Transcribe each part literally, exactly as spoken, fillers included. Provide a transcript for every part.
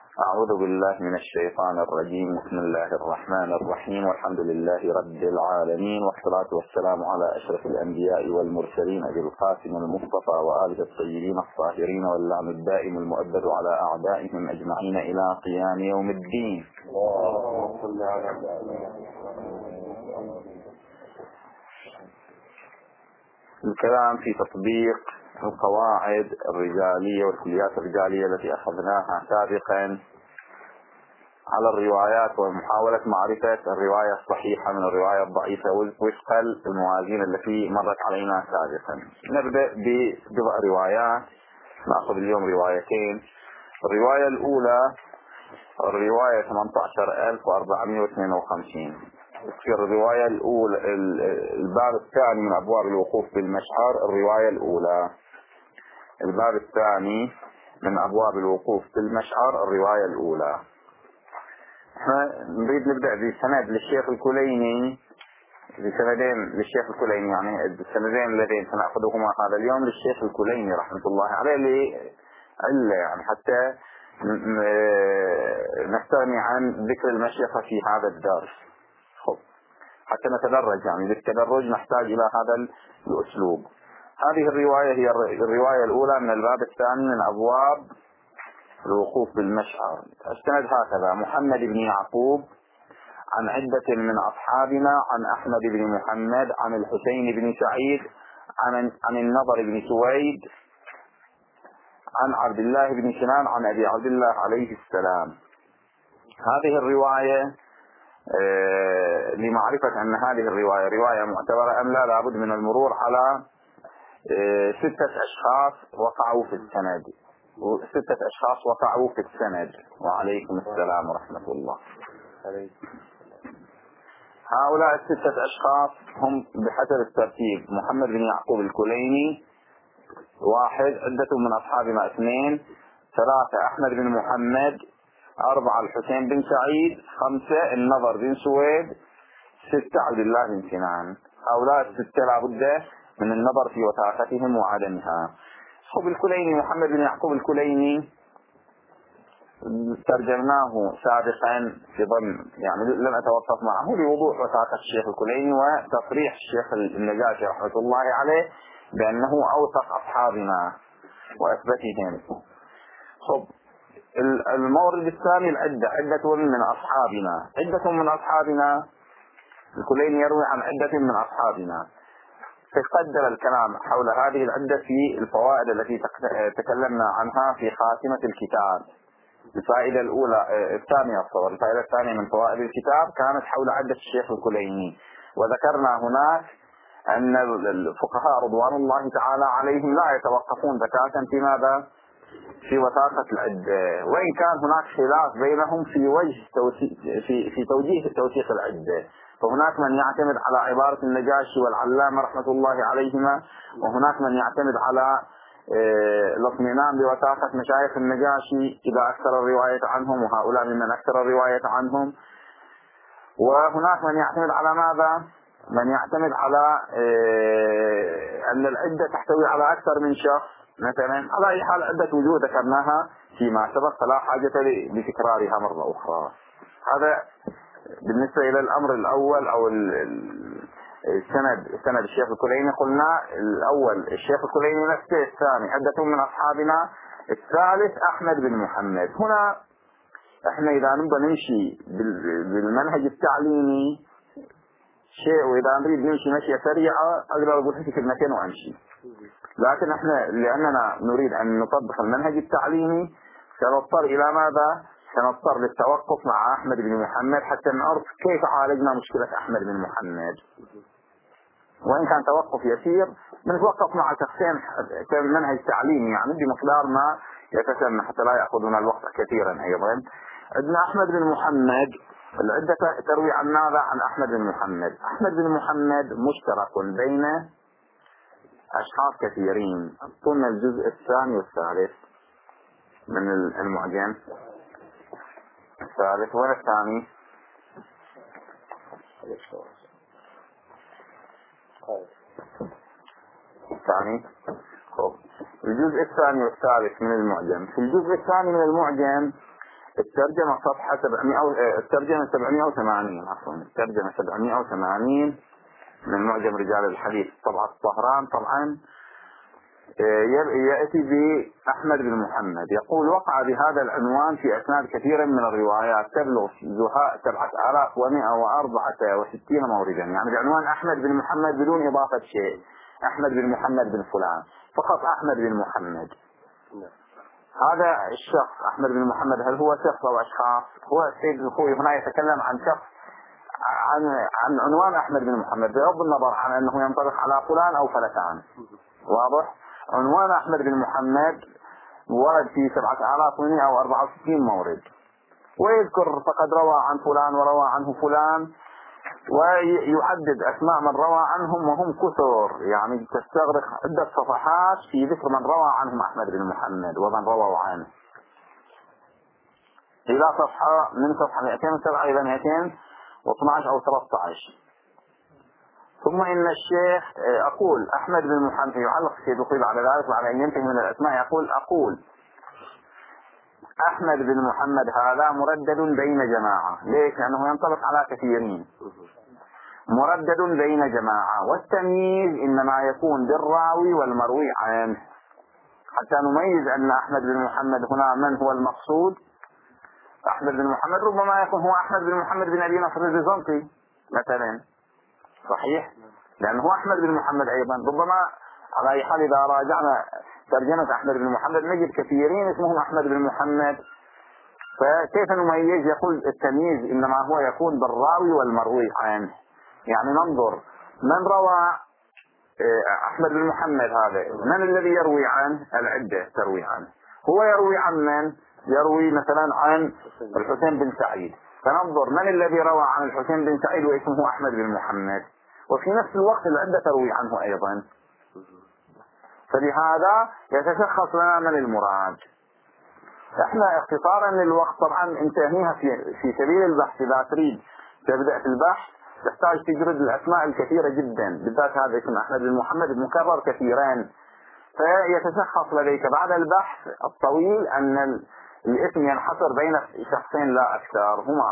أعوذ بالله من الشيطان الرجيم. بسم الله الرحمن الرحيم، والحمد لله رب العالمين، والصلاة والسلام على أشرف الأنبياء والمرسلين أبي القاسم المصطفى وآله الطيبين الطاهرين، واللعن الدائم المؤبد على أعدائهم أجمعين إلى قيام يوم الدين. الكلام في تطبيق القواعد الرجالية والكليات الرجالية التي أخذناها سابقا على الروايات، ومحاولة معرفة الرواية الصحيحة من الرواية الضعيفة وفق الموازين التي مرت علينا سابقا. نبدأ بجزء روايات، نأخذ اليوم روايتين. الرواية الأولى الرواية ثمانية عشر ألف وأربعمائة واثنين وخمسين. في الرواية الأولى الباب الثاني من أبواب الوقوف بالمشعر. الرواية الأولى الباب الثاني من أبواب الوقوف بالمشعر. الرواية الأولى. احنا نريد نبدأ بسند للشيخ الكليني، بسندين للشيخ الكليني، يعني السندين اللذين سنأخذهما هذا اليوم للشيخ الكليني رحمة الله عليه، لعلة يعني حتى نستغني عن ذكر المشيخة في هذا الدرس، خب حتى نتدرج، يعني بالتدرج نحتاج إلى هذا الأسلوب. هذه الرواية هي الرواية الأولى من الباب الثاني من أبواب الوقوف بالمشعر. السند هكذا: محمد بن يعقوب عن عدة من أصحابنا عن أحمد بن محمد عن الحسين بن سعيد عن, عن النضر بن سويد عن عبد الله بن سنان عن أبي عبد الله عليه السلام. هذه الرواية آه لمعرفة أن هذه الرواية رواية معتبرة أم لا، لابد من المرور على آه ستة أشخاص وقعوا في السند ستة أشخاص وقعوا في السند. وعليكم السلام ورحمة الله. هؤلاء الستة أشخاص هم بحسب الترتيب: محمد بن يعقوب الكليني واحد، عدة من أصحابنا اثنين، ثلاثة أحمد بن محمد، أربعة الحسين بن سعيد، خمسة النضر بن سويد، ستة عبد الله بن سنان. هؤلاء الستة لابد من النظر في وثاقتهم وعدمها. خب الكليني محمد بن يعقوب الكليني ترجمناه سابقا في ضمن، يعني لم أتوقف معه لوضوح وثاقة الشيخ الكليني وتصريح الشيخ النجاشي رحمة الله عليه بأنه أوثق أصحابنا وأثبتهم. خب المورد الثاني العدة، عدة من أصحابنا. عدة من أصحابنا الكليني يروي عن عدة من أصحابنا، فقدر الكلام حول هذه العدة في الفوائد التي تكلمنا عنها في خاتمة الكتاب. الفائدة الأولى الثانية الصور الفائدة الثانية من فوائد الكتاب كانت حول عدة الشيخ الكليني، وذكرنا هناك أن الفقهاء رضوان الله تعالى عليهم لا يتوقفون ذكاء في ماذا؟ في وثاقة العدة، وإن كان هناك خلاف بينهم في وجه في في توجيه توثيق العدة. فهناك من يعتمد على عبارة النجاشي والعلامة رحمة الله عليهما، وهناك من يعتمد على الاطمئنان بوثاقة مشايخ النجاشي إذا أكثر الرواية عنهم، وهؤلاء ممن أكثر الرواية عنهم. وهناك من يعتمد على ماذا؟ من يعتمد على أن العدة تحتوي على أكثر من شخص مثلا. على أي حال عدة وجوه ذكرناها فيما سبق، فلا حاجة لتكرارها مرة أخرى. هذا بالنسبة إلى الأمر الأول أو السند سند الشيخ الكليني. قلنا الأول الشيخ الكليني نفسه، الثاني عدة من أصحابنا، الثالث أحمد بن محمد. هنا احنا إذا نبغى نمشي بالمنهج التعليمي شيء، وإذا نريد نمشي مشية سريعة أقدر أقول في كلمتين وأمشي، لكن احنا لأننا نريد أن نطبق المنهج التعليمي سنضطر إلى ماذا؟ سنضطر للتوقف مع أحمد بن محمد حتى نعرف كيف عالجنا مشكلة أحمد بن محمد. وإن كان توقف يسير بنتوقف مع شخصين كمنهج تعليمي، يعني بمقدار ما يتسمى حتى لا يأخذنا الوقت كثيرا. أيضا عندنا أحمد بن محمد، العدة تروي عن ماذا؟ عن أحمد بن محمد. أحمد بن محمد مشترك بين أشخاص كثيرين. قلنا الجزء الثاني والثالث من المعجم. الثالث وين الثاني؟ الثاني. الجزء الثاني والثالث من المعجم. في الجزء الثاني من المعجم الترجمة صفحة سبعمائة، الترجمة سبعمائة وثمانين، عفوا الترجمة سبعمائة وثمانين من معجم رجال الحديث طبعة الطهران. طبعا يأتي بأحمد بن محمد يقول: وقع بهذا العنوان في أسناد كثيرا من الروايات تبلغ زهاء سبعة آلاف ومئة وأربعة وستين موردا، يعني بعنوان أحمد بن محمد بدون إضافة شيء، أحمد بن محمد بن فلان، فقط أحمد بن محمد. هذا الشخص أحمد بن محمد هل هو شخص أو أشخاص؟ هو السيد الخوي هنا يتكلم عن شخص، عن عن عنوان أحمد بن محمد بغض النظر عن أنه ينطبق على فلان أو فلتان. واضح؟ عنوان أحمد بن محمد ورد في سبعة آلاف ومئة وأربعة وستين مورد، ويذكر فقد روى عن فلان وروى عنه فلان، ويعدد أسماء من روى عنهم وهم كثر، يعني تستغرق عدة صفحات في ذكر من روى عنهم أحمد بن محمد ومن روى عنه، إلى صفحة من صفحة مئتين وسبعة إلى مئتين واثناشر أو ثلاثة عشر. ثم إن الشيخ أقول أحمد بن محمد يعلق السيد الخوي بعد ذلك بعد أن ينتهي من الأسماء يقول: أقول أحمد بن محمد هذا مردد بين جماعة. ليش؟ لأنه ينطبق على كثيرين. مردد بين جماعة، والتمييز إنما يكون بالراوي والمروي عنه، حتى نميز أن أحمد بن محمد هنا من هو المقصود. أحمد بن محمد ربما يكون هو أحمد بن محمد بن أبي نصر البيزنطي مثلا، صحيح؟ لأنه أحمد بن محمد أيضا ربما. على أي حال إذا راجعنا ترجمة أحمد بن محمد نجد كثيرين اسمهم أحمد بن محمد، فكيف نميز؟ يقول التمييز إنما هو يكون بالراوي والمروي عنه، يعني ننظر من روى أحمد بن محمد هذا، من الذي يروي عنه؟ العدة تروي عنه. هو يروي عن من؟ يروي مثلا عن الحسين بن سعيد، فننظر من الذي روى عن الحسين بن سعيد واسمه أحمد بن محمد، وفي نفس الوقت العدة تروي عنه أيضا. فلهذا يتشخص لنا من المراد. احنا اختصارا للوقت طبعا انتهيها في, في سبيل البحث. إذا تريد تبدأ في البحث تحتاج تجرد الأسماء الكثيرة جدا، بالذات هذا اسم أحمد بن محمد مكرر كثيرا، فيتشخص لديك بعد البحث الطويل أن الاسم ينحصر بين شخصين لا أكثر هما.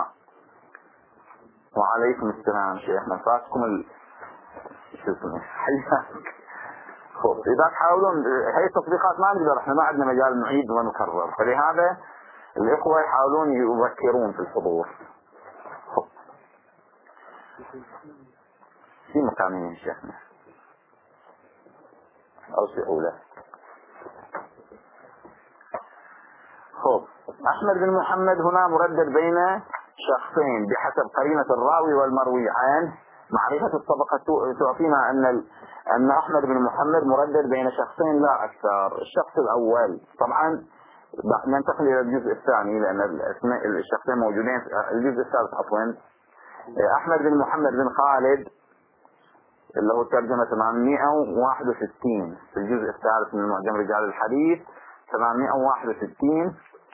وعليكم السلام شيخنا، فاتكم ال... شو اسمه حياك. خب إذا تحاولون هاي التطبيقات ما نقدر، احنا ما عندنا مجال نعيد ونكرر، فلهذا الإخوة يحاولون يذكرون في الحضور. خب في مكانين شيخنا أوسعوا له. خب أحمد بن محمد هنا مردد بين شخصين بحسب قرينة الراوي والمروي عنه. معرفة الطبقة تعطينا أن أن أحمد بن محمد مردد بين شخصين لا أكثر. الشخص الأول طبعا ننتقل إلى الجزء الثاني لأن الشخصين موجودين. الجزء الثالث عفوا أحمد بن محمد بن خالد اللي هو ترجمة ثمانمائة وواحد وستين في الجزء الثالث من معجم رجال الحديث ثمانمائة وواحد وستين.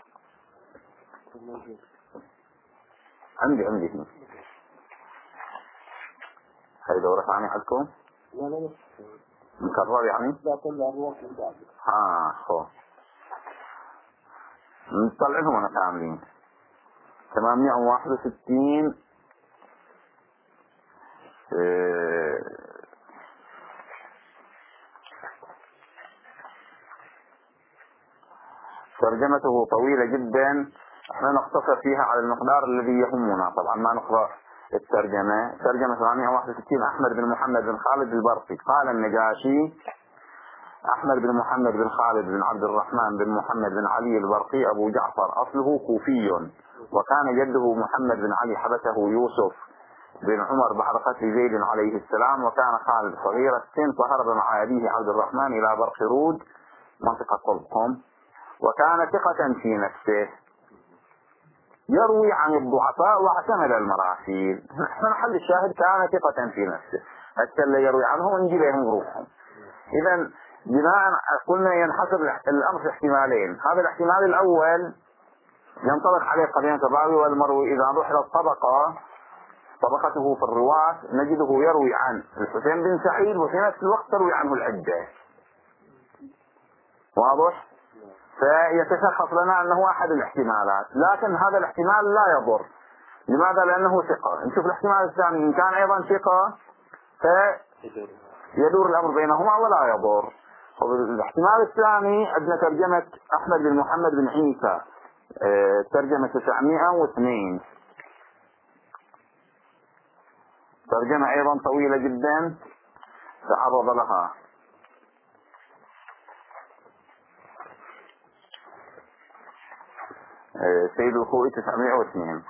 عندي عندي هنا هاي دورة ثانية عندكم؟ لا لا مكرر يعني؟ لا كل أبواب بعد. ها خو نطلعهم أنا كاملين. ثمانمائة وواحد وستين اه ترجمته طويلة جدا، احنا نقتصر فيها على المقدار الذي يهمنا. طبعا ما نقرأ الترجمة. ترجمة ثمانمائة وواحد وستين أحمد بن محمد بن خالد البرقي. قال النجاشي: أحمد بن محمد بن خالد بن عبد الرحمن بن محمد بن علي البرقي أبو جعفر، أصله كوفي، وكان جده محمد بن علي حبسه يوسف بن عمر بعد قتل زيد عليه السلام، وكان خالد صغير السن فهرب مع أبيه عبد الرحمن إلى برق رود منطقة قلقم، وكان ثقة في نفسه يروي عن الضعفاء واعتمد المراسيل. محل الشاهد كان ثقة في نفسه، حتى اللي يروي عنهم نجي لهم روحهم. إذا بناء قلنا ينحصر الأمر في احتمالين. هذا الاحتمال الأول ينطبق عليه قضية الراوي والمروي. إذا نروح إلى الطبقة طبقته في الرواة نجده يروي عن الحسين بن سعيد وفي نفس الوقت تروي عنه العدة. واضح؟ فيتشخص لنا أنه أحد الاحتمالات، لكن هذا الاحتمال لا يضر. لماذا؟ لأنه ثقة. نشوف الاحتمال الثاني، إن كان أيضا ثقة فيدور الأمر بينهما ولا يضر. الاحتمال الثاني عندنا ترجمة أحمد بن محمد بن عيسى، ترجمة تسعمائة واثنين، ترجمة أيضا طويلة جدا تعرض لها. سيد الخوئي تسعمائة واثنين.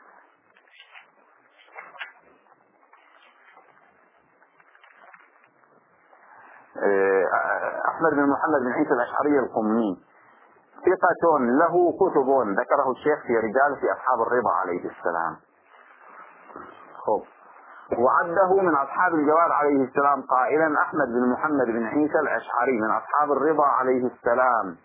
أحمد بن محمد بن عيسى الأشعري القمي ثقة له كتب ذكره الشيخ في رجال في أصحاب الرضا عليه السلام. خب. وعده من أصحاب الجواد عليه السلام قائلا أحمد بن محمد بن عيسى الأشعري من أصحاب الرضا عليه السلام.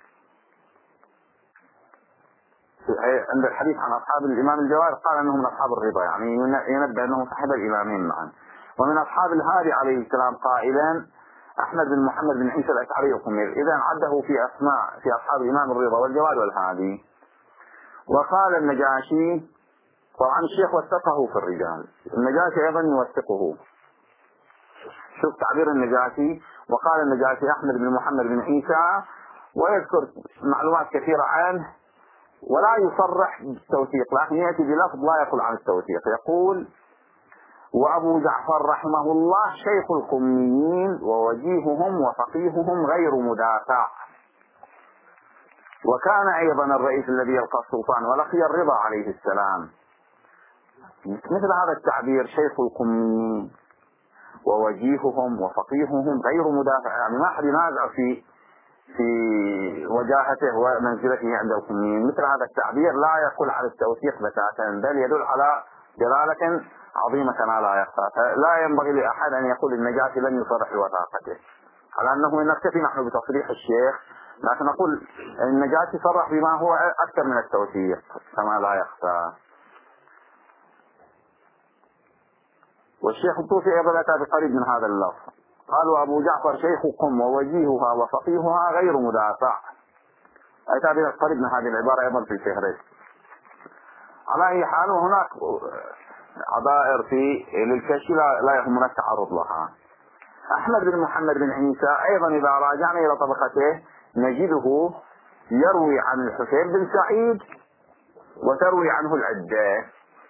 عند الحديث عن أصحاب الإمام الجواد قال أنهم من أصحاب الرضا، يعني ينبه أنهم صاحب الإمامين معا. ومن أصحاب الهادي عليه السلام قائلا أحمد بن محمد بن عيسى الأشعري القمي. إذا عده في أسماء في أصحاب الإمام الرضا والجواد والهادي. وقال النجاشي، طبعا الشيخ وثقه في الرجال، النجاشي أيضا يوثقه. شوف تعبير النجاشي، وقال النجاشي أحمد بن محمد بن عيسى، ويذكر معلومات كثيرة عنه ولا يصرح بالتوثيق، لكن يأتي بلفظ لا يقول عن التوثيق. يقول وأبو جعفر رحمه الله شيخ القميين ووجيههم وفقيههم غير مدافع. وكان أيضا الرئيس الذي يلقى السلطان ولقي الرضا عليه السلام. مثل هذا التعبير شيخ القميين ووجيههم وفقيههم غير مدافع، يعني ما أحد ينازع في في وجاهته ومنزلته عند القميين. مثل هذا التعبير لا يقول على التوثيق بتاتا، بل يدل على جلالة عظيمة كما لا يخفى. فلا ينبغي لأحد أن يقول النجاشي لم يصرح بوثاقته، على أنه نكتفي نحن بتصريح الشيخ، لكن نقول النجاشي صرح بما هو أكثر من التوثيق كما لا يخفى. والشيخ الطوسي أيضا أتى بقريب من هذا اللفظ، قالوا أبو جعفر شيخكم ووجيهها وفقيهها غير مدافع، أتى بقريب من هذه العبارة أيضا في الفهرس. على أي حال، وهناك عبائر في للكشف لا يهمنا التعرض لها. أحمد بن محمد بن عيسى أيضا إذا راجعنا إلى طبقته نجده يروي عن الحسين بن سعيد وتروي عنه العدة.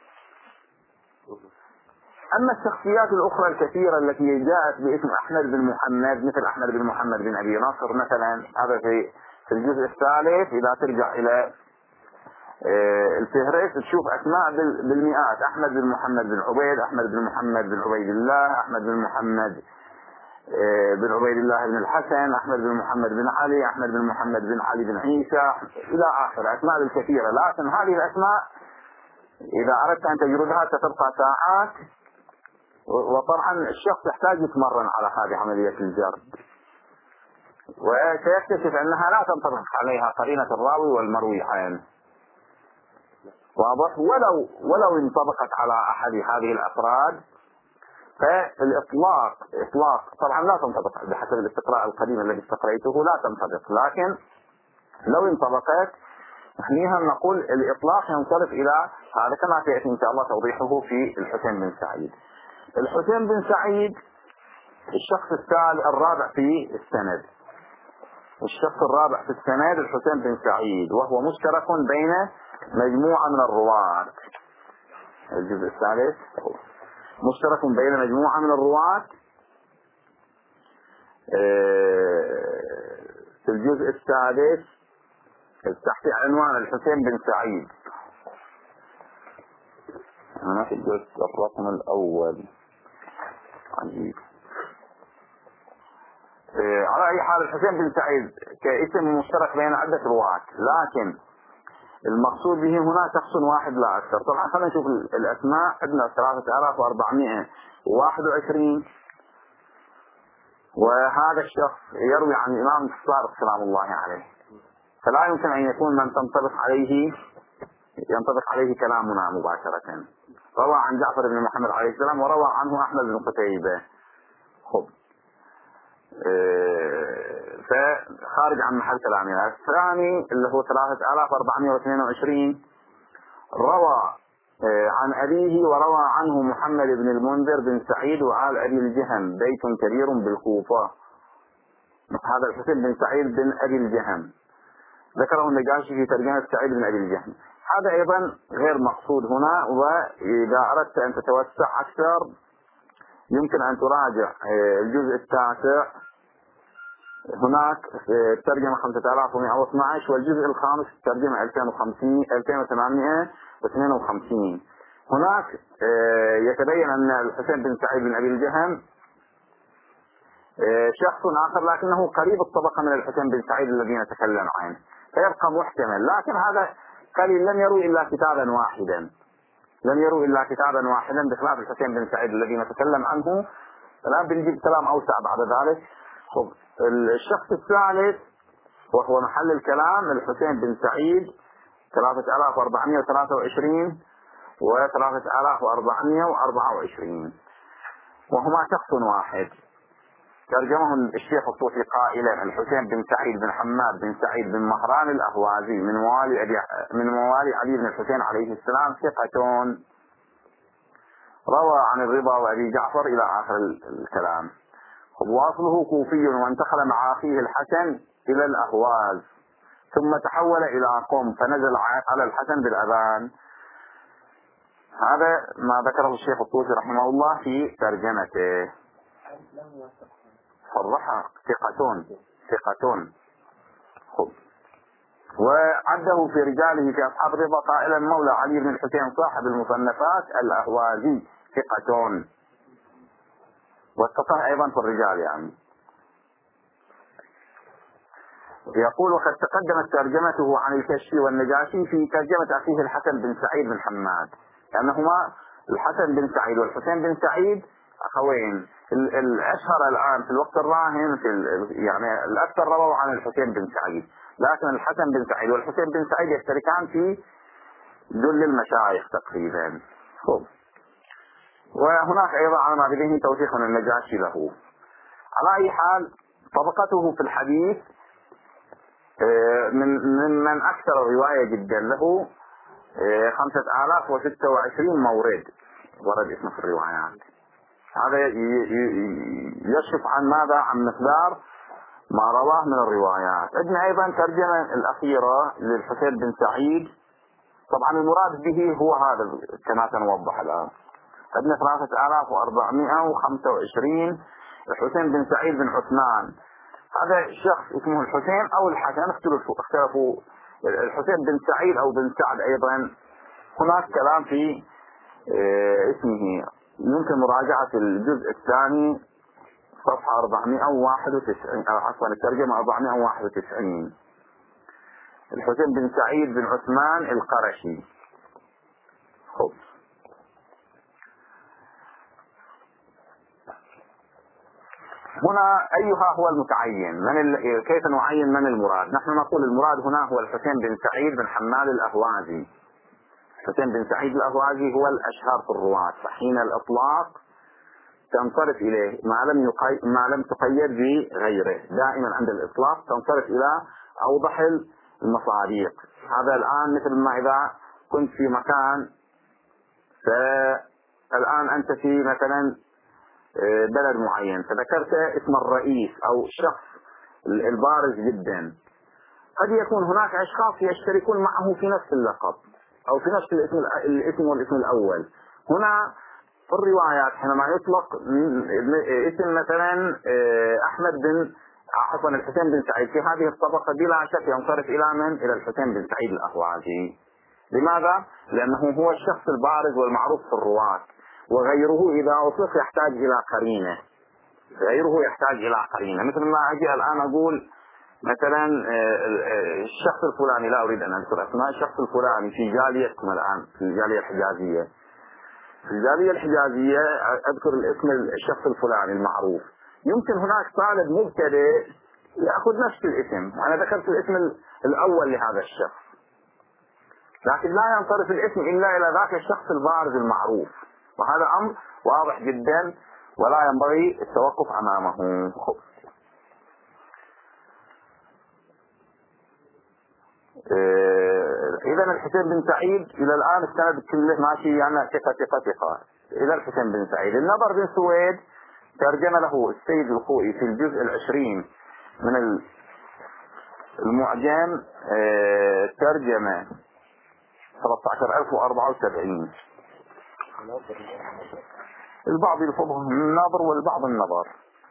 أما الشخصيات الأخرى الكثيرة التي جاءت باسم أحمد بن محمد، مثل أحمد بن محمد بن أبي نصر مثلا، هذا في في الجزء الثالث إذا ترجع إلى الفهرس تشوف أسماء بالمئات، أحمد بن محمد بن عبيد، أحمد بن محمد بن عبيد الله، أحمد بن محمد بن عبيد الله بن الحسن، أحمد بن محمد بن علي، أحمد بن محمد بن علي بن عيسى إلى آخر أسماء الكثيرة. لكن هذه الأسماء إذا أردت أن تجردها ستبقى ساعات، وطبعا الشخص يحتاج يتمرن على هذه عملية الجرد، وسيكتشف أنها لا تنطبق عليها قرينة الراوي والمروي عنه. واضح؟ ولو ولو انطبقت على أحد هذه الأفراد فالإطلاق إطلاق طبعا لا تنطبق بحسب الاستقراء القديم الذي استقرأته، لا تنطبق، لكن لو انطبقت نحنيها نقول الإطلاق ينصرف إلى هذا، كما سيأتي إن شاء الله توضيحه في الحسين بن سعيد. الحسين بن سعيد الشخص الثالث الرابع في السند، الشخص الرابع في السند الحسين بن سعيد، وهو مشترك بين مجموعة من الرواة. الجزء الثالث مشترك بين مجموعة من الرواة. في الجزء السادس تحت عنوان الحسين بن سعيد، أنا في الجزء الرقم الأول. عجيب. على أي حال الحسين بن سعيد كاسم مشترك بين عدة رواة، لكن المقصود به هنا شخص واحد لا أكثر. طبعا خلينا نشوف الأسماء، عندنا ثلاثة آلاف وأربعمائة وواحد وعشرين، وهذا الشخص يروي عن الإمام الصادق سلام الله عليه، فلا يمكن أن يكون من تنطبق عليه ينطبق عليه كلامنا مباشرة. روى عن جعفر بن محمد عليه السلام، وروى عنه أحمد بن قتيبة. خب فخارج عن محل كلامنا. الثاني اللي هو ثلاثة آلاف وأربعمائة واثنين وعشرين روى عن أبيه وروى عنه محمد بن المنذر بن سعيد وآل أبي الجهم بيت كبير بالكوفة. هذا الحسين بن سعيد بن أبي الجهم ذكره النجاشي في ترجمة سعيد بن أبي الجهم. هذا أيضا غير مقصود هنا، وإذا أردت أن تتوسع أكثر يمكن أن تراجع الجزء التاسع، هناك الترجمة خمسة آلاف ومئة واثني عشر، والجزء الخامس الترجمة ألفين وثمانمائة واثنين وخمسين. هناك يتبين أن الحسين بن سعيد بن أبي الجهم شخص آخر لكنه قريب الطبقة من الحسين بن سعيد الذي نتكلم عنه، فيبقى محتمل. لكن هذا قليل، لم يروا إلا كتابا واحدا لم يروا إلا كتابا واحدا بخلاف الحسين بن سعيد الذي نتكلم عنه. الآن بنجيب كلام أوسع بعد ذلك. الشخص الثالث وهو محل الكلام الحسين بن سعيد ثلاثة آلاف وأربعمائة وثلاثة وعشرين وثلاثة آلاف وأربعمائة وأربعة وعشرين، وهما شخص واحد. ترجمه الشيخ الطوسي قائلا: الحسين بن سعيد بن حماد بن سعيد بن مهران الأهوازي من موالي أبي من موالي علي بن الحسين عليه السلام، ثقة روى عن الرضا وأبي جعفر إلى آخر الكلام. واصله كوفي، وانتقل مع أخيه الحسن إلى الأهواز، ثم تحول إلى قم فنزل على الحسن بالأذان. هذا ما ذكره الشيخ الطوسي رحمه الله في ترجمته. صرح ثقة ثقة وعده في رجاله في أصحاب الرضا قائلا: مولى علي بن الحسين صاحب المصنفات الأهوازي ثقة، واتصل أيضا في الرجال. يعني يقول: وقد تقدمت ترجمته عن الكشفي والنجاشي في ترجمة أخيه الحسن بن سعيد بن حماد، لأنهما الحسن بن سعيد والحسين بن سعيد أخوين. الأشهر الآن في الوقت الراهن في يعني الأكثر رووا عن الحسين بن سعيد، لكن الحسن بن سعيد والحسين بن سعيد يشتركان في جل المشايخ تقريبا. خب. وهناك أيضا على ما بذهن توثيق من النجاشي له. على أي حال طبقته في الحديث من من أكثر رواية جدا له خمسة آلاف وستة وعشرين مورد ورد اسمه في الروايات. هذا يشرف عن ماذا؟ عن مقدار ما رواه من الروايات. عندنا أيضا ترجمة الأخيرة للحسين بن سعيد، طبعا المراد به هو هذا كما سنوضح الآن. عندنا ثلاثة آلاف وأربعمائة وخمسة وعشرين الحسين بن سعيد بن عثمان. هذا الشخص اسمه الحسين أو الحسن، اختلفوا اختلفوا الحسين بن سعيد أو بن سعد. أيضا هناك كلام في اسمه، يمكن مراجعة الجزء الثاني صفحة أربعمائة وواحد وتسعين، أو عفوا الترجمة أربعمائة وواحد وتسعين. الحسين بن سعيد بن عثمان القرشي. خب. هنا أيها هو المتعين؟ من ال... كيف نعين من المراد؟ نحن نقول المراد هنا هو الحسين بن سعيد بن حماد الأهوازي. الحسين بن سعيد الأهوازي هو الأشهر في الرواة، فحين الإطلاق تنصرف إليه ما لم يقي... ما لم تقيد بغيره. دائما عند الإطلاق تنصرف إلى أوضح المصادق. هذا الآن مثل ما إذا كنت في مكان، فالآن أنت في مثلا بلد معين فذكرت اسم الرئيس أو الشخص البارز جدا، قد يكون هناك أشخاص يشتركون معه في نفس اللقب أو في نفس الاسم الاسم والاسم الأول. هنا في الروايات حينما يطلق اسم مثلا أحمد بن عفوا الحسين بن سعيد في هذه الطبقة بلا شك ينصرف إلى من؟ إلى الحسين بن سعيد الأهوازي. لماذا؟ لأنه هو الشخص البارز والمعروف في الرواة، وغيره إذا أطلق يحتاج إلى قرينة. غيره يحتاج إلى قرينة، مثل ما أجي الآن أقول مثلا الشخص الفلاني، لا أريد أن أذكر أسماء، الشخص الفلاني في جاليتكم الآن في الجالية الحجازية. في الجالية الحجازية أذكر الاسم الشخص الفلاني المعروف. يمكن هناك طالب مبتدئ يأخذ نفس الاسم، أنا ذكرت الاسم الأول لهذا الشخص، لكن لا ينصرف الاسم إلا إلى ذاك الشخص البارز المعروف، وهذا أمر واضح جدا ولا ينبغي التوقف أمامه. إذا الحسين بن سعيد إلى الآن السند كله ماشي يعني ثقة ثقة ثقة إلى الحسين بن سعيد. النضر بن سويد ترجم له السيد الخوئي في الجزء العشرين من المعجم ترجمة ثلاثة عشر ألف وأربعة وسبعين. البعض يلفظه النظر والبعض النظر.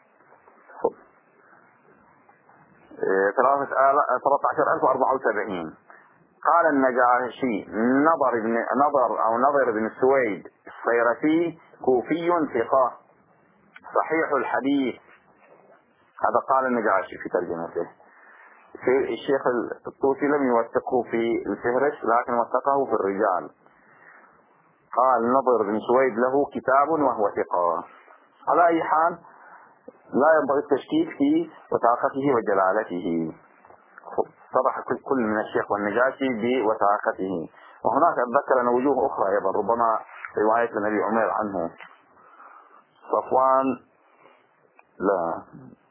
ثلاثة عشر ألف وأربعة وسبعين. قال النجاشي نظر بن نظر أو نظر بن سويد الصيرفي كوفي ثقة صحيح الحديث. هذا قال النجاشي في ترجمته. الشيخ الطوسي لم يوثقه في الفهرس لكن وثقه في الرجال. قال نظر بن سويد له كتاب وهو ثقة. على أي حال لا ينبغي التشكيك في وثاقته وجلالته. صرح كل من الشيخ والنجاشي بوثاقته. وهناك أتذكر أن وجوه أخرى أيضا ربما رواية النبي عمير عنه صفوان لا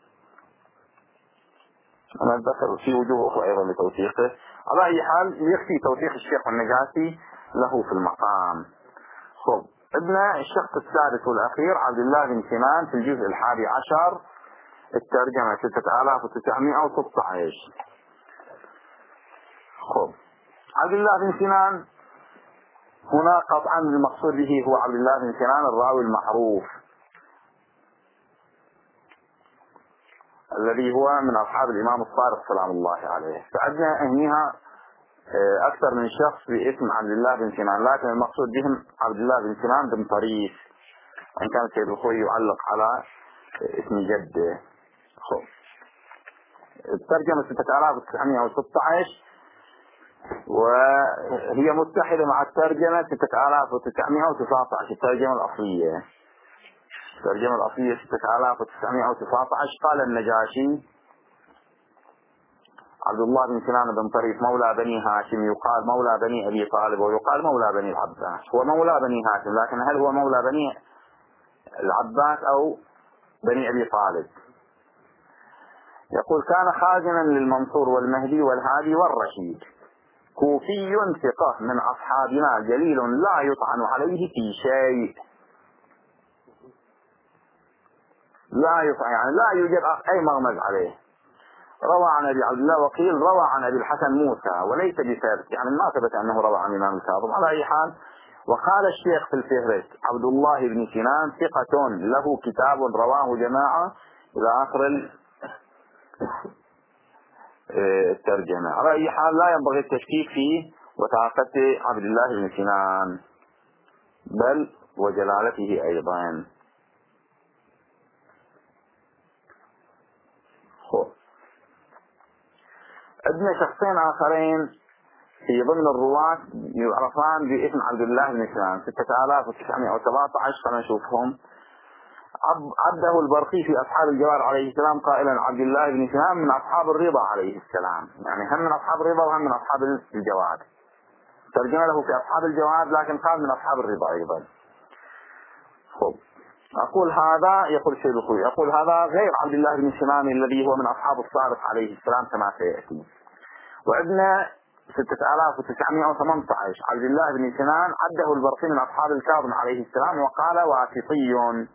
أنا أتذكر في وجوه أخرى أيضا لتوثيقه. على أي حال يكفي توثيق الشيخ والنجاشي له في المقام. خب ابن الشق السادس والأخير عبد الله بن سنان في الجزء الحادي عشر الترجمة ستة آلاف وتسعمائة وستة عشر. خب عبد الله بن سنان هنا قطعا المقصود به هو عبد الله بن سنان الراوي المعروف الذي هو من أصحاب الإمام الصادق سلام الله عليه. فعندنا هنا أكثر من شخص باسم عبد الله بن سنان لكن المقصود بهم عبد الله بن سنان بن طريف وإن كان السيد الخوئي يعلق على اسم جده. خب الترجمة ستة آلاف وتسعمائة وستة عشر وهي متحدة مع الترجمة ستة آلاف وتسعمائة وتسعة عشر الترجمة الأصلية. الترجمة الأصلية ستة آلاف وتسعمائة وتسعة عشر. قال النجاشي عبد الله بن سنان بن طريف مولى بني هاشم يقال مولى بني أبي طالب ويقال مولى بني العباس. هو مولى بني هاشم لكن هل هو مولى بني العباس أو بني أبي طالب؟ يقول كان خازنا للمنصور والمهدي والهادي والرشيد كوفي ثقة من أصحابنا جليل لا يطعن عليه في شيء. لا يطعن يعني لا يوجد أي مغمز عليه. روى عن أبي عبد الله وقيل روى عن أبي الحسن موسى وليس بثابت يعني ما ثبت أنه روى عن الإمام الكاظم. على أي حال وقال الشيخ في الفهرس عبد الله بن سنان ثقة له كتاب رواه جماعة إلى آخر الترجمة. على أي حال لا ينبغي التشكيك فيه وثاقة عبد الله بن سنان بل وجلالته أيضا. عندنا شخصين آخرين في ضمن الرواة يعرفان باسم عبد الله بن سنان ستة آلاف وتسعمائة وسبعة عشر. خلينا نشوفهم. عده البرقي في أصحاب الجواد عليه السلام قائلا عبد الله بن سنان من أصحاب الرضا عليه السلام يعني هم من أصحاب الرضا وهم من أصحاب الجواد. ترجم له في أصحاب الجواد لكن قال من أصحاب الرضا أيضا. خب أقول هذا يقول الشيخ الخوئي يقول هذا غير عبد الله بن سنان الذي هو من أصحاب الصادق عليه السلام كما سيأتي. وعندنا ستة آلاف وتسعمائة وثمانية عشر عبد الله بن سنان عده البرقي من أصحاب الكاظم عليه السلام وقال واسطي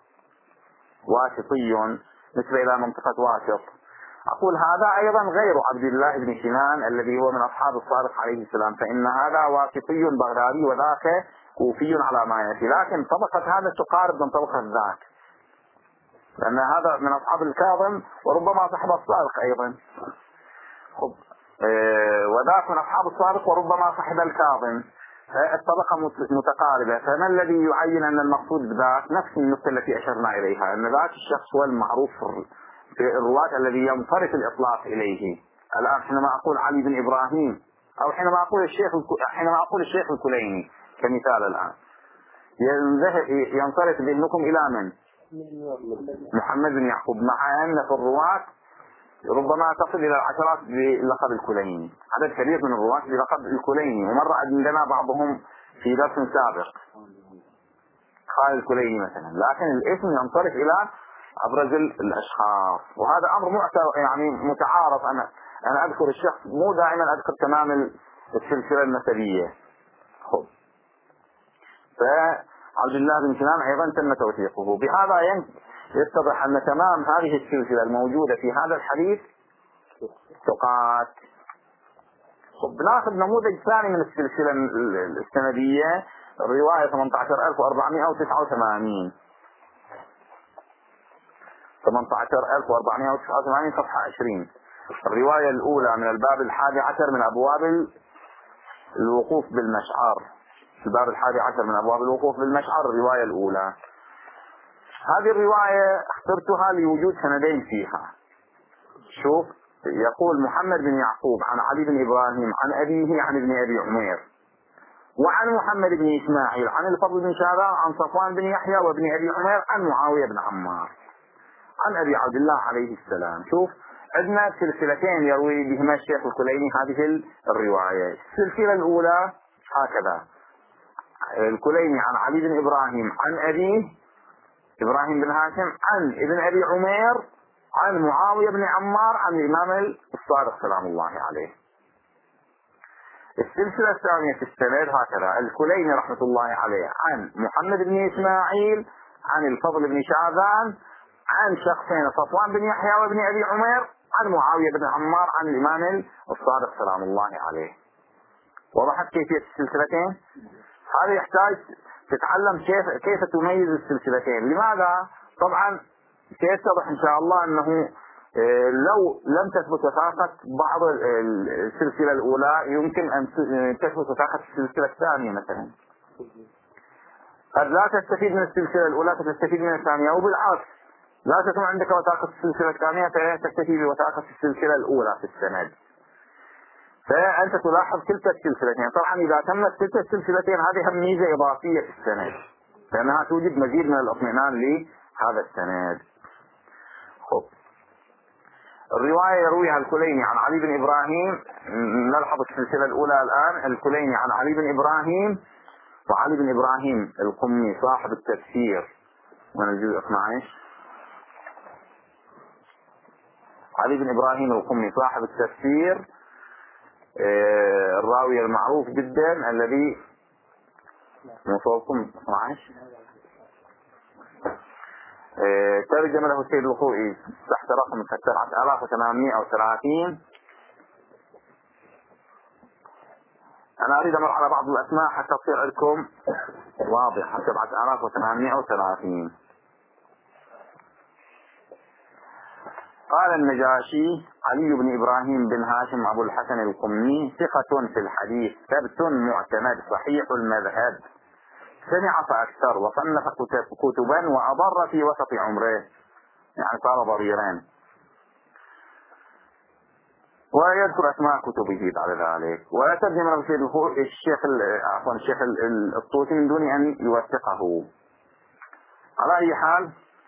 واسطي نسبة إلى منطقة واسط. أقول هذا أيضا غير عبد الله بن سنان الذي هو من أصحاب الصادق عليه السلام فإن هذا واسطي بغدادي وذاك كوفي على ما يأتي لكن طبقة هذا تقارب من طبقة ذاك لأن هذا من أصحاب الكاظم وربما صاحب الصادق أيضا. خب اه وذاك من أصحاب الصادق وربما صاحب الكاظم الطبقة متقاربة. فما الذي يعين أن المقصود بذاك نفس النقطة التي أشرنا إليها أن ذاك الشخص هو المعروف في الرواة الذي ينصرف الإطلاق إليه. الآن حينما أقول علي بن إبراهيم أو حينما أقول الشيخ حينما أقول الشيخ الكليني كمثال الآن ينصرف ذهنكم إلى من؟ محمد بن يعقوب مع أن في الرواة ربما تصل إلى العشرات بلقب الكليني عدد كبير من الرواة بلقب الكليني. ومر عندنا بعضهم في درس سابق خالد الكليني مثلا لكن الاسم ينصرف إلى أبرز الأشخاص وهذا أمر يعني متعارف. أنا أنا أذكر الشخص، مو دائما أذكر تمام السلسلة النسبية. خب فعبد الله بن سلام أيضا تم توثيقه. بهذا يتضح أن تمام هذه السلسلة الموجودة في هذا الحديث ثقات. خب ناخذ نموذج ثاني من السلسلة السندية، الرواية ثمانية عشر ألف وأربعمائة وتسعة وثمانين ثمانية عشر ألف وأربعمائة وتسعة وثمانين صفحة عشرين. الرواية الأولى من الباب الحادي عشر من أبواب الوقوف بالمشعر، الباب الحادي عشر من أبواب الوقوف بالمشعر، الرواية الأولى. هذه الرواية اخترتها لوجود سندين فيها. شوف، يقول محمد بن يعقوب عن علي بن إبراهيم عن أبيه عن ابن أبي عمير، وعن محمد بن إسماعيل عن الفضل بن شاذان عن صفوان بن يحيى وابن أبي عمير عن معاوية بن عمار عن أبي عبد الله عليه السلام. شوف، عندنا سلسلتين يروي بهما الشيخ الكليني هذه الرواية. السلسلة الأولى هكذا: الكليني عن علي بن إبراهيم عن أبيه إبراهيم بن هاشم عن ابن أبي عمير عن معاوية بن عمار عن الإمام الصادق سلام الله عليه. السلسلة الثانية في السند هكذا: الكليني رحمة الله عليه عن محمد بن إسماعيل عن الفضل بن شاذان عن شخصين صفوان بن يحيى وابن أبي عمير عن معاوية بن عمار عن الإمام الصادق سلام الله عليه. وضحت كيفية السلسلتين؟ هذا يحتاج تتعلم كيف كيف تميز السلسلتين. لماذا؟ طبعا سيتضح إن شاء الله أنه لو لم تثبت وثاقة بعض السلسلة الأولى يمكن أن تثبت وثاقة السلسلة الثانية مثلا. قد لا تستفيد من السلسلة الأولى فتستفيد من الثانية، وبالعكس لا تكون عندك وثاقة السلسلة الثانية فتكتفي بوثاقة السلسلة الأولى في السند. فأنت تلاحظ كلتا السلسلتين. طبعا إذا تمت كلتا السلسلتين هذه هم ميزة إضافية في السند، لأنها توجد مزيد من الاطمئنان لهذا السند. خب، الرواية يرويها الكليني عن علي بن إبراهيم. نلحظ السلسلة الأولى الآن: الكليني عن علي بن إبراهيم، وعلي بن إبراهيم القمي صاحب التفسير من الجزء اثني عشر. علي بن إبراهيم القمي صاحب التفسير، الراوي المعروف جدا الذي مصوركم اثني عشر ترجم له السيد الخوئي تحت رقم سبعة آلاف وثمانمائة وثلاثين. أنا أريد أمر على بعض الأسماء حتى تصير عندكم واضحة. سبعة آلاف وثمانمائة وثلاثين. قال النجاشي: علي بن إبراهيم بن هاشم أبو الحسن القمي ثقة في الحديث، ثبت معتمد، صحيح المذهب، سمع فأكثر، وصنف كتبا وأضر في وسط عمره، يعني صار ضريرين. ويذكر أسماء كتبه بعد ذلك. ويترجم له الشيخ عفوا الشيخ الطوسي من دون أن يوثقه. على أي حال،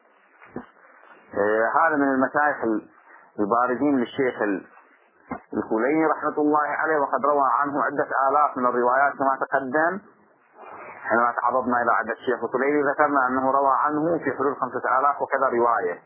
هذا من المشايخ البارزين للشيخ الكليني رحمة الله عليه، وقد روى عنه عدة آلاف من الروايات كما تقدم. حينما تعرضنا إلى عدد الشيخ الكليني ذكرنا أنه روى عنه في حدود خمسة آلاف وكذا رواية.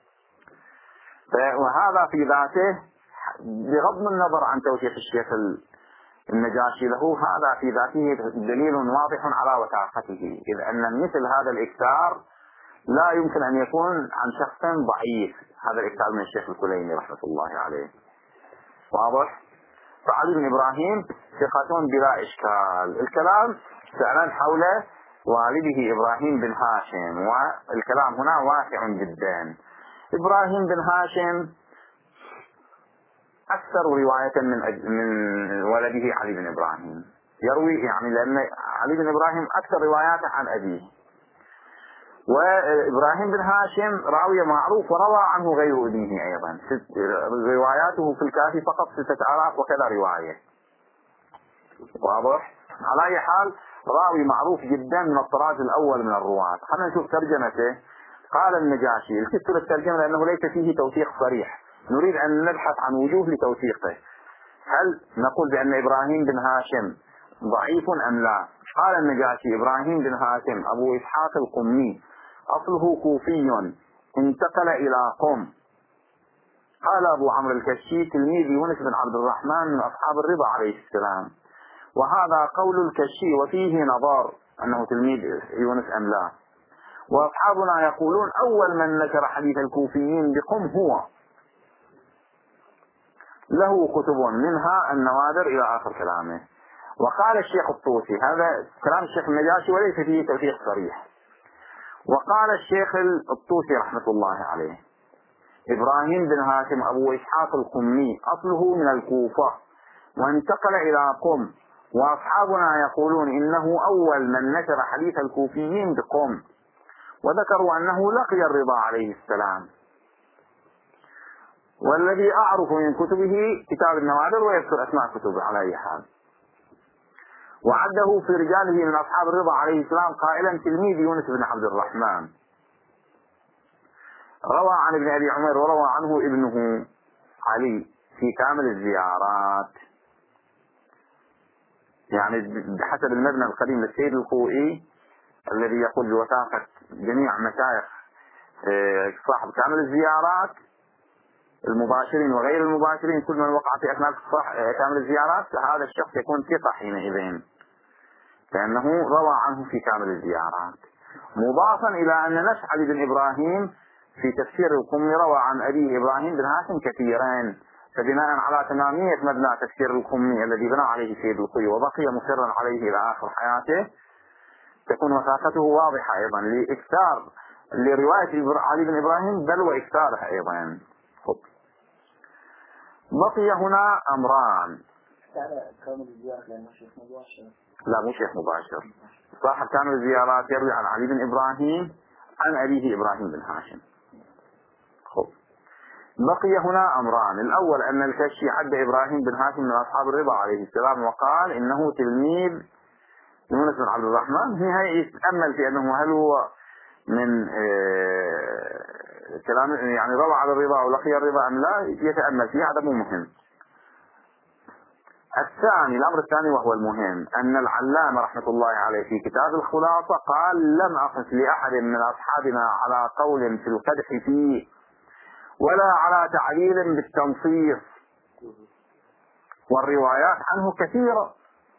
وهذا في ذاته بغض النظر عن توثيق الشيخ النجاشي له، هذا في ذاته دليل واضح على وثاقته، إذ أن مثل هذا الإكثار لا يمكن أن يكون عن شخص ضعيف. هذا الإكثار من الشيخ الكليني رحمة الله عليه. واضح؟ فعلي بن إبراهيم ثقة بلا إشكال. الكلام فعلا حول والده إبراهيم بن هاشم، والكلام هنا واسع جدا. إبراهيم بن هاشم أكثر رواية من من ولده علي بن إبراهيم، يروي يعني لأن علي بن إبراهيم أكثر رواياته عن أبيه، وإبراهيم بن هاشم راوي معروف وروى عنه غير ابنه أيضا. رواياته في الكافي فقط ستة آلاف وكذا رواية. واضح؟ على أي حال راوي معروف جدا من الطراز الأول من الرواة. خلينا نشوف ترجمته. قال النجاشي، التفت للترجمة لأنه ليس فيه توثيق صريح، نريد أن نبحث عن وجوه لتوثيقه. هل نقول بأن إبراهيم بن هاشم ضعيف أم لا؟ قال النجاشي: إبراهيم بن هاشم أبو إسحاق القمي، أصله كوفي، انتقل إلى قم قال أبو عمرو الكشي تلميذ يونس بن عبد الرحمن من أصحاب الرضا عليه السلام، وهذا قول الكشي وفيه نظر أنه تلميذ يونس أم لا. وأصحابنا يقولون أول من نشر حديث الكوفيين بقم هو، له كتب منها النوادر إلى آخر كلامه. وقال الشيخ الطوسي، هذا كلام الشيخ النجاشي وليس فيه توثيق صريح، وقال الشيخ الطوسي رحمة الله عليه: إبراهيم بن هاشم أبو إسحاق القمي أصله من الكوفة وانتقل إلى قم، وأصحابنا يقولون إنه أول من نشر حديث الكوفيين بقم، وذكروا أنه لقي الرضا عليه السلام. والذي أعرف من كتبه كتاب النوادر، ويذكر أسماء كتبه على أي حال. وعده في رجاله من أصحاب الرضا عليه السلام قائلا: تلميذ يونس بن عبد الرحمن. روى عن ابن أبي عمر وروى عنه ابنه علي في كامل الزيارات، يعني بحسب المبنى القديم للسيد الخوئي الذي يقول بوثاقة جميع مشايخ صاحب كامل الزيارات المباشرين وغير المباشرين، كل من وقع في أثناء كامل الزيارات هذا الشخص يكون ثقة حينئذ، لأنه روى عنه في كامل الزيارات. مضافا إلى أن نشأ علي بن إبراهيم في تفسير القمي روى عن أبيه إبراهيم بن هاشم كثيرين، فبناء على تمامية مبنى تفسير القمي الذي بنى عليه سيد الخوئي وبقي مصرا عليه إلى آخر حياته، تكون وثاقته واضحة أيضا لإكثار لرواية علي بن إبراهيم بل وإكثارها أيضا. بقي هنا أمران. لا مو شيخ مباشر، صاحب كامل الزيارات يروي عن علي بن إبراهيم عن أبيه إبراهيم بن هاشم. خب. بقي هنا أمران. الأول أن الكشي عد إبراهيم بن هاشم من أصحاب الرضا عليه السلام وقال إنه تلميذ يونس بن عبد الرحمن. هي يتأمل في أنه هل هو من كلام يعني روى على الرضا أو لقي الرضا أم لا، يتأمل فيه، هذا مو مهم. الثاني الأمر الثاني وهو المهم أن العلامة رحمة الله عليه في كتاب الخلاصة قال: لم أقف لأحد من أصحابنا على قول في القدح فيه ولا على تعليل بالتنصيص، والروايات عنه كثيرة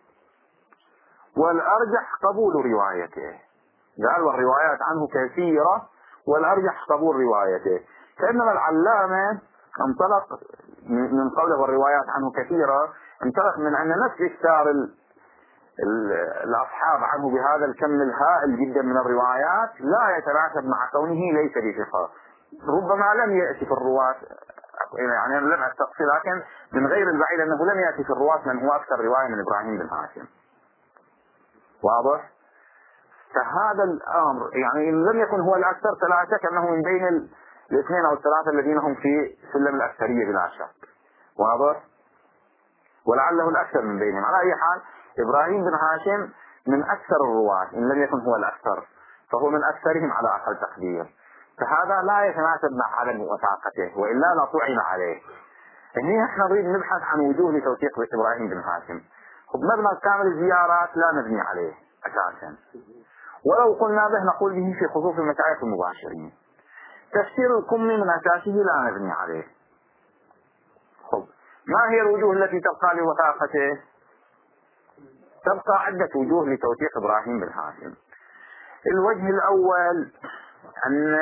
والأرجح قبول روايته. قال والروايات عنه كثيرة والأرجح قبول روايته، كأنما العلامة انطلق من قوله والروايات عنه كثيرة، انطلق من أن نفس إكثار الأصحاب عنه بهذا الكم الهائل جدا من الروايات لا يتناسب مع كونه ليس بثقة. ربما لم يأتي في الرواة، يعني لم أستقصي، لكن من غير البعيد أنه لم يأتي في الرواة من هو أكثر رواية من إبراهيم بن هاشم. واضح؟ فهذا الأمر يعني إن لم يكن هو الأكثر فلا شك أنه من بين الاثنين أو الثلاثة الذين هم في سلم الأكثرية بلا شك. واضح؟ ولعله الأكثر من بينهم. على أي حال إبراهيم بن هاشم من أكثر الرواة، إن لم يكن هو الأكثر فهو من أكثرهم على أقل تقدير، فهذا لا يتناسب مع عدم وثاقته وإلا لطعن عليه. هنا احنا نريد نبحث عن وجوه لتوثيق إبراهيم بن هاشم. مبنى كامل الزيارات لا نبني عليه أساسا، ولو قلنا به نقول به في خصوص المشايخ المباشرين. تفسير القمي من أساسه لا نبني عليه. خب. ما هي الوجوه التي تبقى لوثاقته؟ تبقى عدة وجوه لتوثيق إبراهيم بن هاشم. الوجه الأول أن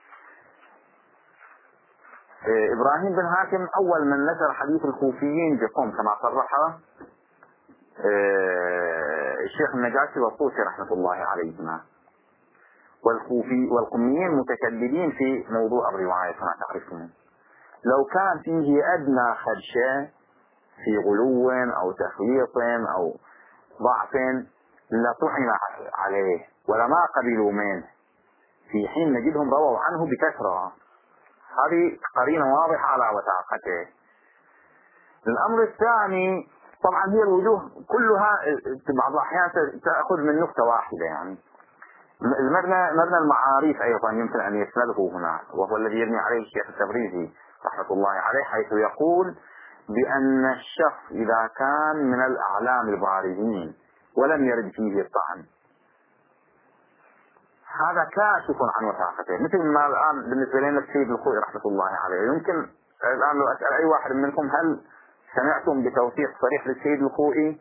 إبراهيم بن هاشم أول من نشر حديث الكوفيين بقم كما صرح الشيخ النجاشي والطوسي رحمة الله عليهما. والكوفي والقميين متشددين في موضوع الرواية كما تعرفون. لو كان فيه أدنى خدشة في غلو أو تخليط أو ضعف لطعن عليه ولما قبلوا منه، في حين نجدهم رووا عنه بكثرة. هذه قرينة واضحة على وثاقته. الأمر الثاني طبعا هي الوجوه كلها بعض الأحيان تأخذ من نقطة واحدة، يعني المبنى مبنى المعاريف أيضا يمكن أن يشمله هنا، وهو الذي يبني عليه الشيخ التبريزي رحمة الله عليه، حيث يقول بأن الشخص إذا كان من الأعلام البارزين ولم يرد فيه الطعن هذا كاشف عن وثاقته، مثل ما الآن بالنسبة لنا السيد الخوئي رحمة الله عليه يمكن الآن لو أسأل أي واحد منكم هل سمعتم بتوثيق صريح للسيد الخوئي؟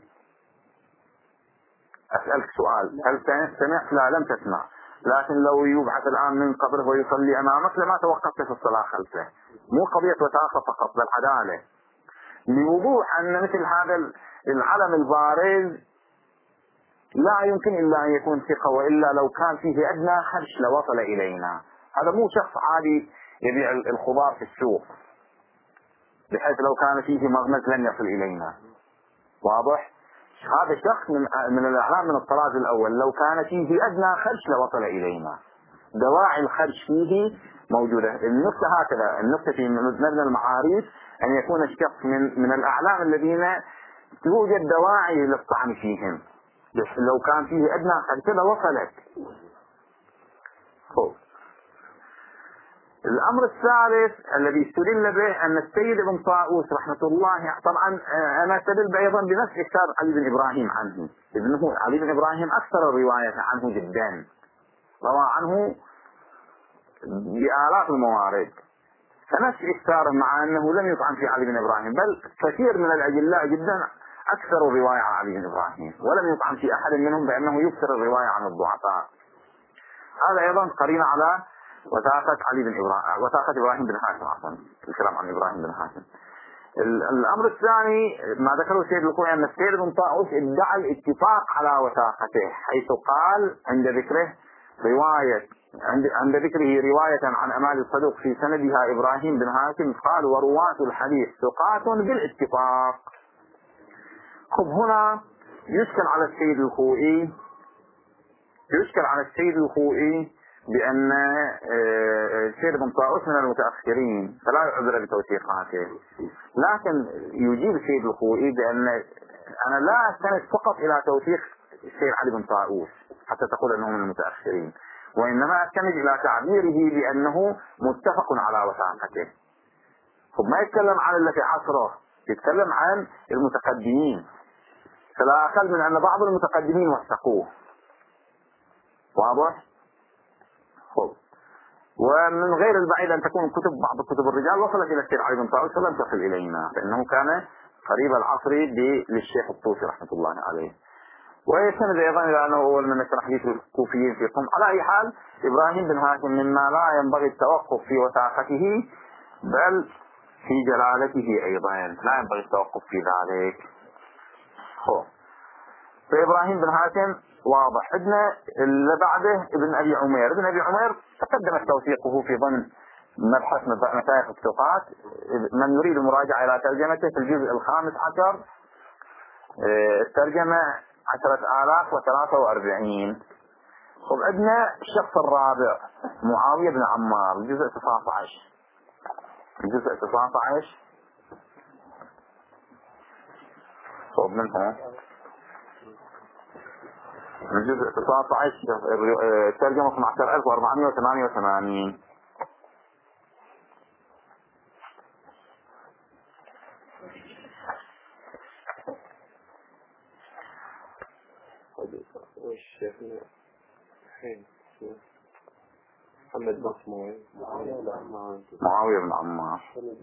أسألك سؤال، هل سمعت؟ لا، لم تسمع. لكن لو يبعث الآن من قبره ويصلي أمامك لما توقفت في الصلاة خلفه. مو قضية وثاقة فقط بل عدالة، لوضوح أن مثل هذا العلم البارز لا يمكن إلا أن يكون ثقة، وإلا لو كان فيه أدنى خدش لوصل إلينا. هذا مو شخص عادي يبيع الخضار في السوق، بحيث لو كان فيه مغمز لن يصل إلينا. واضح؟ هذا شخص من من الأعلام من الطراز الأول، لو كان فيه أدنى خدش لوصل إلينا. دواعي الخدش فيه موجودة. النقطة هكذا، النقطة في مبنى المعاريف أن يكون الشخص من من الأعلام الذين توجد دواعي للطعن فيهم، لو كان فيه أدنى خدش لوصلت. خوف. الأمر الثالث الذي استدل به أن السيد ابن طاووس رحمة الله، طبعا أنا استدل أيضا بنفس إكثار علي بن إبراهيم عنه. ابنه علي بن إبراهيم أكثر الرواية عنه جدا، روى عنه بآلاف الموارد، فنفس إكثاره مع أنه لم يطعن في علي بن إبراهيم، بل كثير من الأجلاء جدا أكثر الرواية عن علي بن إبراهيم، ولم يطعن في أحد منهم بأنه يكثر الرواية عن الضعفاء. هذا أيضا قرينة على وثاقة علي بن إبراهيم، وثاقة إبراهيم بن هاشم، عفوا الكلام عن إبراهيم بن هاشم. الأمر الثاني ما ذكره السيد الخوئي أن السيد بن طاووس ادعى الاتفاق على وثاقته، حيث قال عند ذكره رواية عند عند ذكره رواية عن أمال الصدوق في سندها إبراهيم بن هاشم، قال ورواة الحديث ثقات بالاتفاق. خب هنا يشكل على السيد الخوئي يشكل على السيد الخوئي بأن السيد بن طاووس من المتأخرين فلا يعذر بتوثيقاته، لكن يجيب السيد الخوئي بأن أنا لا أستند فقط إلى توثيق السيد علي بن طاووس حتى تقول أنه من المتأخرين، وإنما أستند إلى تعبيره بأنه متفق على وثاقته. خب ما يتكلم عن اللي في عصره، يتكلم عن المتقدمين، فلا أقل من أن بعض المتقدمين وثقوه. واضح؟ خب. ومن غير البعيد أن تكون كتب بعض كتب الرجال وصلت إلى السيد علي بن طاووس ولم تصل إلينا، لأنه كان قريب العصر للشيخ الطوسي رحمة الله عليه. ويستند أيضا إلى أنه أول من نشر حديث الكوفيين في قم. على أي حال إبراهيم بن هاشم مما لا ينبغي التوقف في وثاقته بل في جلالته أيضا، لا ينبغي التوقف في ذلك. خب. فإبراهيم بن هاشم واضح. عندنا اللي بعده ابن أبي عمير. ابن أبي عمير تقدم توثيقه في ضمن مبحث مشايخ الثقات. من يريد المراجعة إلى ترجمته في الجزء الخامس عشر، الترجمة عشرة آلاف وثلاثة وأربعين. خب عندنا الشخص الرابع معاوية بن عمار، الجزء تسعة عشر. الجزء تسعة عشر. خب من هنا الجزء تسعة عشر، الترجمة اثني عشر ألف وأربعمائة وثمانية وثمانين. والشيخنا حين محمد مصموي معاوية بن عمار.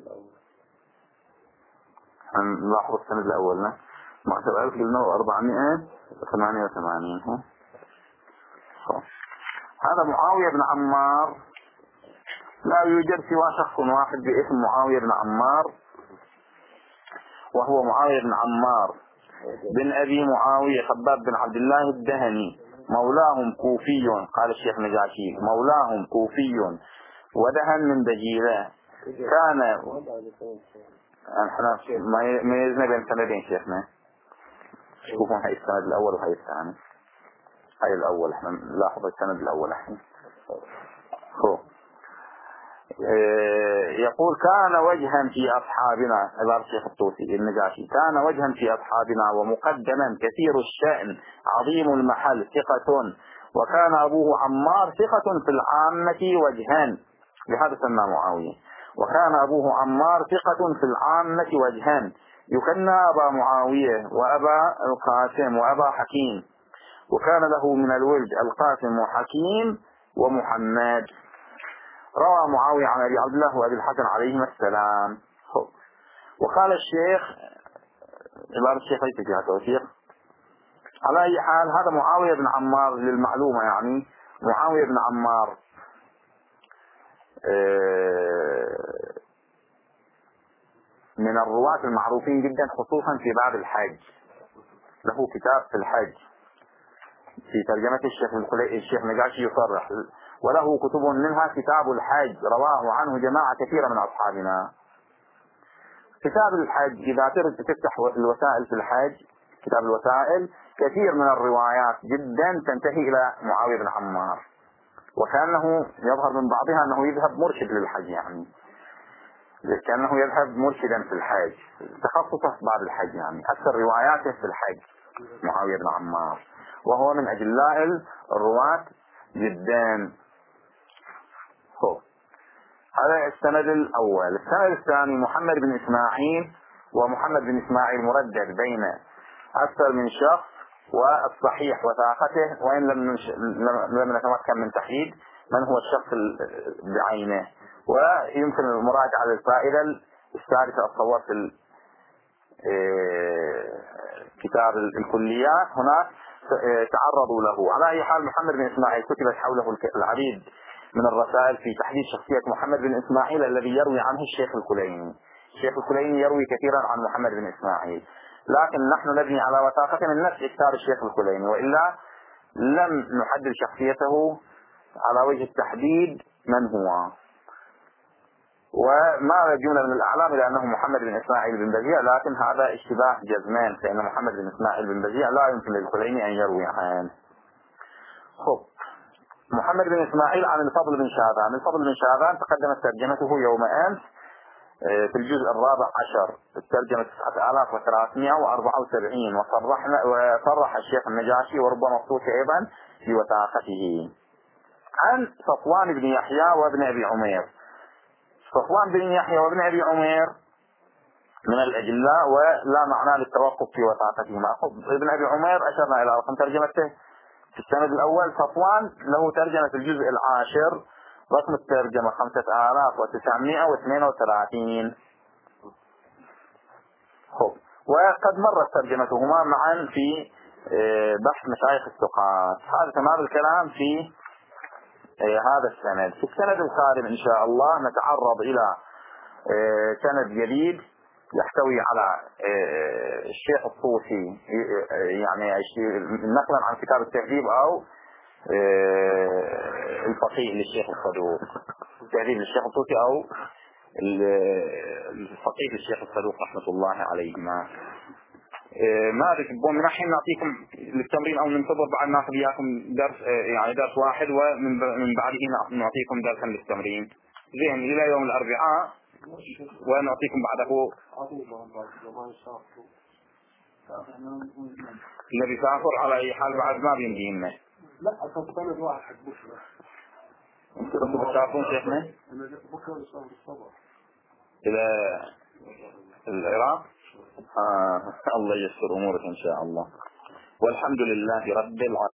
نلاحظ السند الأول اثني عشر ألف وأربعمائة وثمانية وثمانين. هذا معاوية بن عمار، لا يوجد سوى شخص واحد باسم معاوية بن عمار، وهو معاوية بن عمار بن أبي معاوية خباب بن عبد الله الدهني، مولاهم كوفي. قال الشيخ نجاشي مولاهم كوفي ودهن من دجيلة. كان احنا ميزنا بين سندين شيخنا، شوفوا هاي السند الأول وهاي الثاني. هاي الأول احنا نلاحظ السند الأول الحين. يقول كان وجها في أصحابنا، عبارة الشيخ الطوسي النجاشي، كان وجها في أصحابنا ومقدما كثير الشأن عظيم المحل ثقة، وكان أبوه عمار ثقة في العامة وجهان، لهذا سمى معاوية. وكان أبوه عمار ثقة في العامة وجهان، يكنى أبا معاوية وأبا القاسم وأبا حكيم، وكان له من الولد القاسم وحكيم ومحمد. روى معاوية عن أبي عبد الله وأبي الحسن عليهما السلام. وقال الشيخ، عبارة الشيخ ليس فيها توثيق. على أي حال هذا معاوية بن عمار للمعلومة، يعني معاوية بن عمار من الرواة المعروفين جدا خصوصا في باب الحج، له كتاب في الحج في ترجمة الشيخ الكليني الشيخ نجاشي يصرح، وله كتب منها كتاب الحج رواه عنه جماعة كثيرة من أصحابنا. كتاب الحج إذا تفتح الوسائل في الحج، كتاب الوسائل، كثير من الروايات جدا تنتهي إلى معاوية بن عمار، وكأنه يظهر من بعضها أنه يذهب مرشد للحج، يعني كأنه يذهب مرشدا في الحج، تخصصه في باب الحج، يعني أكثر رواياته في الحج معاوية بن عمار، وهو من أجلاء الرواة جدا. هو هذا السند الأول. السند الثاني محمد بن إسماعيل، ومحمد بن إسماعيل مردد بين أكثر من شخص، والصحيح وثاقته وإن لم لم نتمكن من تحديد من هو الشخص بعينه، ويمكن المراجعة للفائدة الثالثة الصور في كتاب الكليات هناك تعرضوا له. على أي حال محمد بن إسماعيل كتبت حوله العديد من الرسائل في تحديد شخصية محمد بن إسماعيل الذي يروي عنه الشيخ الكليني. الشيخ الكليني يروي كثيرا عن محمد بن إسماعيل، لكن نحن نبني على وثاقة من نفس إكثار الشيخ الكليني، وإلا لم نحدد شخصيته على وجه التحديد من هو. وما جملة من الأعلام إلى أنه محمد بن إسماعيل بن بزيع، لكن هذا اشتباه جزمان، فإن محمد بن إسماعيل بن بزيع لا يمكن للكليني أن يروي عنه. خب محمد بن إسماعيل عن الفضل بن شاذان. الفضل بن شاذان تقدمت ترجمته يوم أمس في الجزء الرابع عشر، الترجمة تسعة آلاف وثلاثمائة وأربعة وسبعين، وصرحنا وصرح الشيخ النجاشي وربما مخطوط أيضا في وثاقته عن صفوان بن يحيى وابن أبي عمير. صفوان بن يحيى وابن أبي عمير من الأجلاء ولا معنى للتوقف في وثاقتهما. ابن أبي عمير أشرنا إلى رقم ترجمته في السند الأول. صفوان له ترجمة في الجزء العاشر، رقم الترجمة خمسة آلاف وتسعمائة واثنين وثلاثين. خب وقد مرت ترجمتهما معا في بحث مشايخ الثقات. هذا تمام الكلام في هذا السند. في السند القادم إن شاء الله نتعرض إلى سند جديد يحتوي على الشيخ الطوسي، يعني نقلا عن كتاب التهذيب أو الفقيه للشيخ الصدوق، التهذيب للشيخ الطوسي أو الفقيه للشيخ الصدوق رحمة الله عليهما. ما تحبون من الحين نعطيكم للتمرين أو ننتظر بعد ناخذ إياكم درس، يعني درس واحد ومن من بعده نعطيكم درسا للتمرين زين إلى يوم الأربعاء، ونعطيكم بعده الذي سافر على أي حال بعد ما بيمدينا. لا أصلا واحد بكرة. أنتم بتسافرون شيخنا؟ أنا بكرة الصبح إلى العراق. آه الله ييسر أمورك إن شاء الله، والحمد لله رب العالمين.